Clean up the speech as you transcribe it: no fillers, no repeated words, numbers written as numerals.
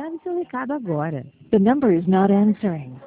grave seu recado agora. The number is not answering.